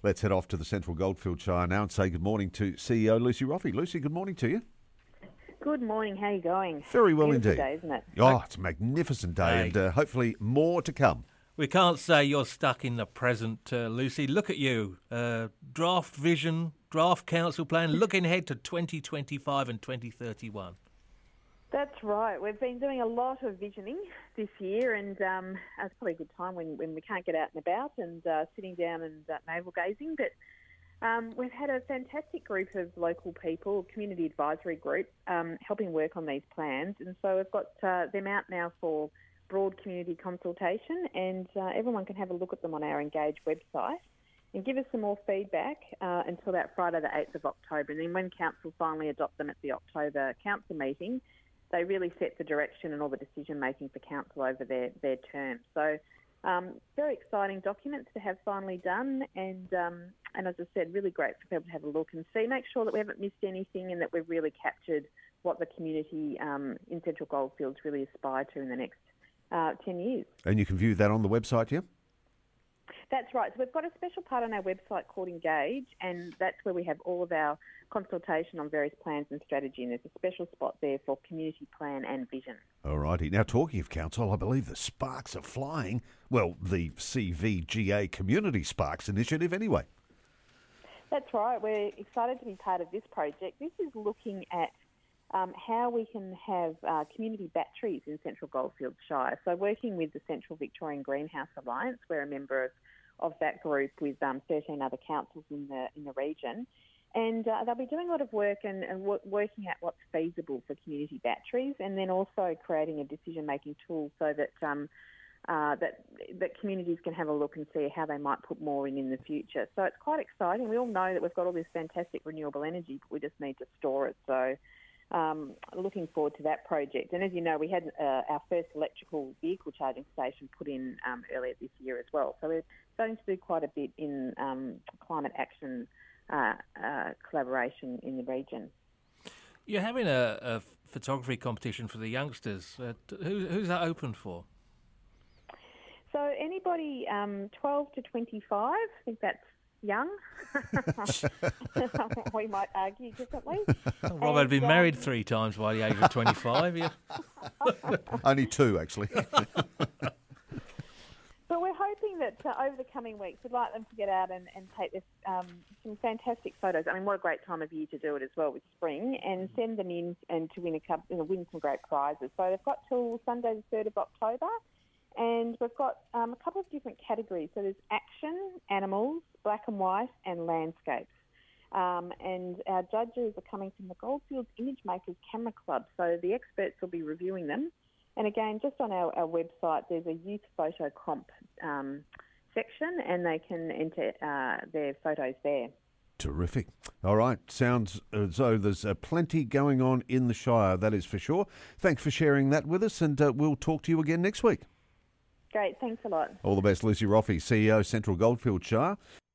Let's head off to the Central Goldfield Shire now and say good morning to CEO Lucy Roffey. Lucy, good morning to you. Good morning. How are you going? Very well Beautiful indeed. day, isn't it? Oh, it's a magnificent day and hopefully more to come. We can't say you're stuck in the present, Lucy. Look at you. Draft vision, draft council plan, looking ahead to 2025 and 2031. That's right. We've been doing a lot of visioning this year, and it's probably a good time when we can't get out and about and sitting down and navel gazing. But we've had a fantastic group of local people, community advisory group, helping work on these plans. And so we've got them out now for broad community consultation, and everyone can have a look at them on our Engage website and give us some more feedback until that Friday the 8th of October. And then when council finally adopt them at the October council meeting, they really set the direction and all the decision-making for council over their term. So very exciting documents to have finally done, and as I said, really great for people to have a look and see, make sure that we haven't missed anything and that we've really captured what the community in Central Goldfields really aspire to in the next 10 years. And you can view that on the website, yeah? That's right. So we've got a special part on our website called Engage, and that's where we have all of our consultation on various plans and strategy, and there's a special spot there for community plan and vision. All righty. Now, talking of council, I believe the sparks are flying. Well, the CVGA Community Sparks Initiative anyway. That's right. We're excited to be part of this project. This is looking at how we can have community batteries in Central Goldfields Shire. So working with the Central Victorian Greenhouse Alliance, we're a member of that group with 13 other councils in the region. And they'll be doing a lot of work and working out what's feasible for community batteries, and then also creating a decision-making tool so that that communities can have a look and see how they might put more in the future. So it's quite exciting. We all know that we've got all this fantastic renewable energy, but we just need to store it. So looking forward to that project. And as you know, we had our first electrical vehicle charging station put in earlier this year as well. So we're starting to do quite a bit in climate action collaboration in the region. You're having a photography competition for the youngsters. Who's that open for? So anybody 12 to 25, I think that's young. We might argue differently. Rob had been married 3 times by the age of 25. Yeah. Only 2, actually. But we're hoping that over the coming weeks, we'd like them to get out and take this, some fantastic photos. I mean, what a great time of year to do it as well with spring, and send them in and to win win some great prizes. So they've got till Sunday the 3rd of October, and we've got a couple of different categories. So there's action, animals, black and white, and landscapes. And our judges are coming from the Goldfields Image Makers Camera Club, so the experts will be reviewing them. And again, just on our website, there's a youth photo comp section, and they can enter their photos there. Terrific. All right. Sounds as though there's plenty going on in the Shire, that is for sure. Thanks for sharing that with us, and we'll talk to you again next week. Great. Thanks a lot. All the best, Lucy Roffey, CEO, Central Goldfield Shire.